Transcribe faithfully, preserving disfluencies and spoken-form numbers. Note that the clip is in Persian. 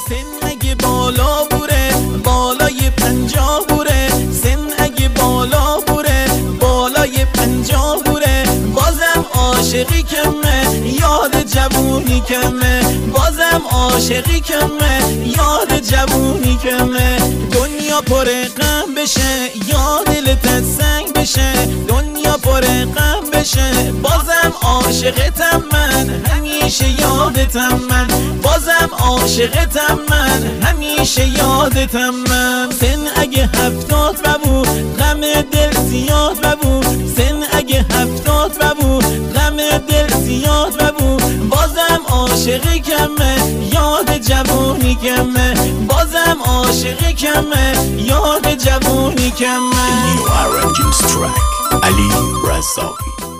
سن اگه بالا بوره بالای پنجاه بوره، سن اگه بالا بوره بالای پنجاه بوره، بازم عاشقی کمه یاد جوونی کمه، بازم عاشقی کمه یاد جوونی کمه. دنیا پر غم بشه یا دلت سنگ بشه، دنیا پر غم بشه بازم عاشقتم من، همیشه یادتم من، بازم عاشقتم من، همیشه یادتم من. سن اگه هفتاد ببو غم دل زیاد ببو، سن اگه هفتاد ببو غم دل زیاد ببو، بازم عاشقی کمه یاد جوونی کمه، بازم عاشقی کمه یاد جوونی کمه. New R M Juice track Ali Razavi.